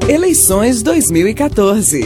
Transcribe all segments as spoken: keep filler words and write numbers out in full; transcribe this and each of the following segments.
Eleições dois mil e quatorze.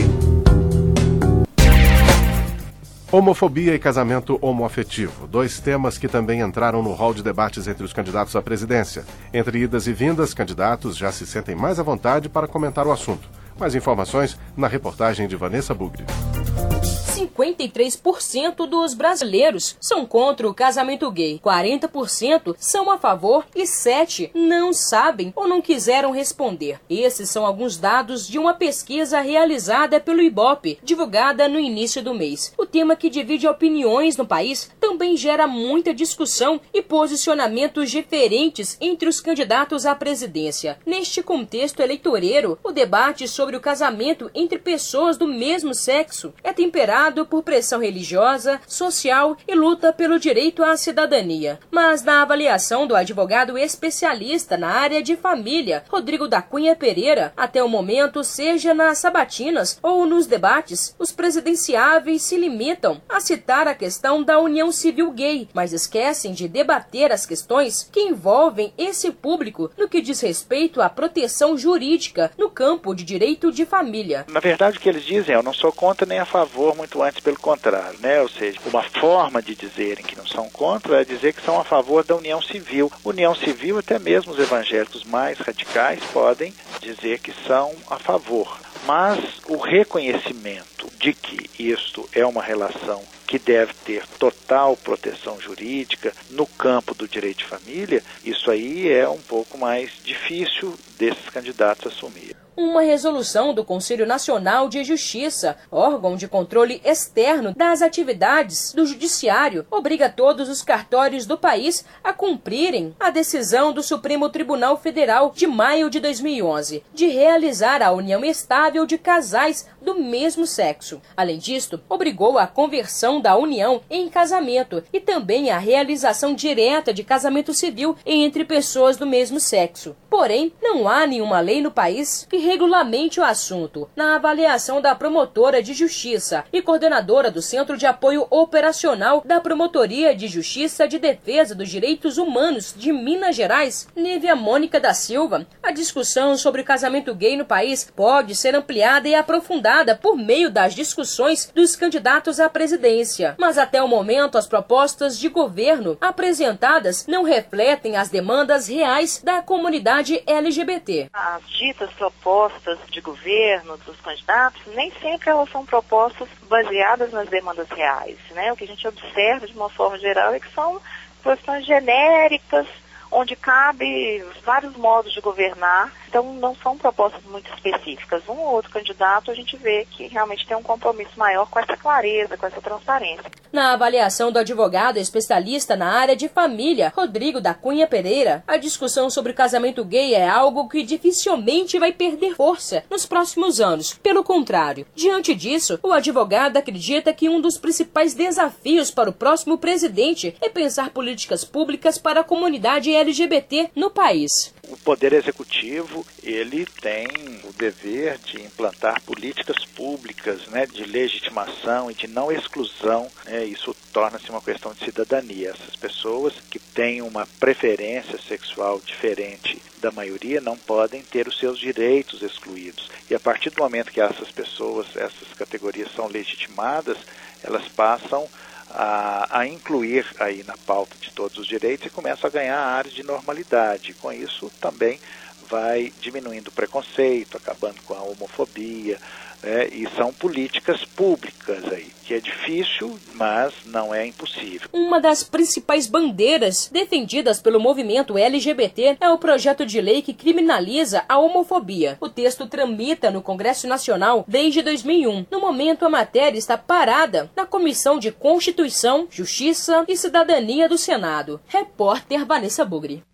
Homofobia e casamento homoafetivo, dois temas que também entraram no hall de debates entre os candidatos à presidência. Entre idas e vindas, candidatos já se sentem mais à vontade para comentar o assunto. Mais informações na reportagem de Vanessa Bugri. cinquenta e três por cento dos brasileiros são contra o casamento gay, quarenta por cento são a favor e sete por cento não sabem ou não quiseram responder. Esses são alguns dados de uma pesquisa realizada pelo Ibope, divulgada no início do mês. O tema, que divide opiniões no país, também gera muita discussão e posicionamentos diferentes entre os candidatos à presidência. Neste contexto eleitoreiro, o debate sobre o casamento entre pessoas do mesmo sexo é temperado por pressão religiosa, social e luta pelo direito à cidadania. Mas na avaliação do advogado especialista na área de família, Rodrigo da Cunha Pereira, até o momento, seja nas sabatinas ou nos debates, os presidenciáveis se limitam a citar a questão da união civil gay, mas esquecem de debater as questões que envolvem esse público no que diz respeito à proteção jurídica no campo de direito de família. Na verdade, o que eles dizem é: eu não sou contra nem a favor, muito antes pelo contrário, né? Ou seja, uma forma de dizerem que não são contra é dizer que são a favor da união civil. União civil, até mesmo os evangélicos mais radicais podem dizer que são a favor. Mas o reconhecimento de que isto é uma relação que deve ter total proteção jurídica no campo do direito de família, isso aí é um pouco mais difícil desses candidatos assumir. Uma resolução do Conselho Nacional de Justiça, órgão de controle externo das atividades do Judiciário, obriga todos os cartórios do país a cumprirem a decisão do Supremo Tribunal Federal de maio de dois mil e onze, de realizar a união estável de casais do mesmo sexo. Além disto, obrigou a conversão da união em casamento e também a realização direta de casamento civil entre pessoas do mesmo sexo. Porém, não há nenhuma lei no país que regulamente o assunto. Na avaliação da promotora de justiça e coordenadora do Centro de Apoio Operacional da Promotoria de Justiça de Defesa dos Direitos Humanos de Minas Gerais, Nívia Mônica da Silva, a discussão sobre o casamento gay no país pode ser ampliada e aprofundada por meio das discussões dos candidatos à presidência. Mas até o momento, as propostas de governo apresentadas não refletem as demandas reais da comunidade L G B T. As ditas propostas de governo dos candidatos, nem sempre elas são propostas baseadas nas demandas reais, né? O que a gente observa de uma forma geral é que são questões genéricas, onde cabe vários modos de governar, então não são propostas muito específicas. Um ou outro candidato a gente vê que realmente tem um compromisso maior com essa clareza, com essa transparência. Na avaliação do advogado especialista na área de família, Rodrigo da Cunha Pereira, a discussão sobre o casamento gay é algo que dificilmente vai perder força nos próximos anos. Pelo contrário, diante disso, o advogado acredita que um dos principais desafios para o próximo presidente é pensar políticas públicas para a comunidade L G B T no país. O Poder Executivo, ele tem o dever de implantar políticas públicas, né, de legitimação e de não exclusão, né, isso torna-se uma questão de cidadania. Essas pessoas que têm uma preferência sexual diferente da maioria não podem ter os seus direitos excluídos. E a partir do momento que essas pessoas, essas categorias são legitimadas, elas passam A, a incluir aí na pauta de todos os direitos e começa a ganhar a área de normalidade. Com isso também vai diminuindo o preconceito, acabando com a homofobia, né? E são políticas públicas aí, que é difícil, mas não é impossível. Uma das principais bandeiras defendidas pelo movimento L G B T é o projeto de lei que criminaliza a homofobia. O texto tramita no Congresso Nacional desde dois mil e um. No momento, a matéria está parada na Comissão de Constituição, Justiça e Cidadania do Senado. Repórter Vanessa Bugri.